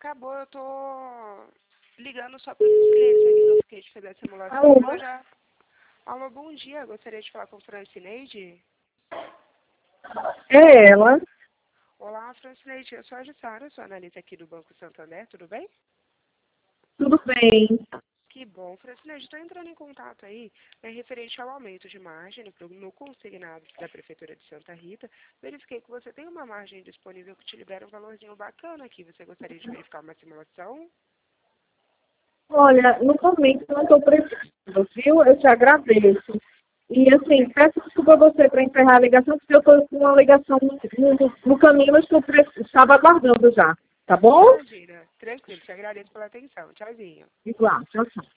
acabou, eu tô ligando só para os clientes aqui que eu fiquei de fazer a simulação. Alô? Alô, bom dia. Gostaria de falar com Francineide. É ela. Olá, Francineide. Eu sou a Jussara, sou analista aqui do Banco Santander. Tudo bem? Tudo bem? Que bom. Francineide, estou entrando em contato aí, referente ao aumento de margem no consignado da Prefeitura de Santa Rita. Verifiquei que você tem uma margem disponível que te libera um valorzinho bacana aqui. Você gostaria de verificar uma simulação? Olha, no momento eu não estou precisando, viu? Eu te agradeço. E assim, peço desculpa a você para encerrar a ligação, porque eu estou com uma ligação no caminho, mas que eu estava aguardando já. Tá bom? Imagina. Tranquilo. Te agradeço pela atenção. Tchauzinho. Igual. Tchau, tchau.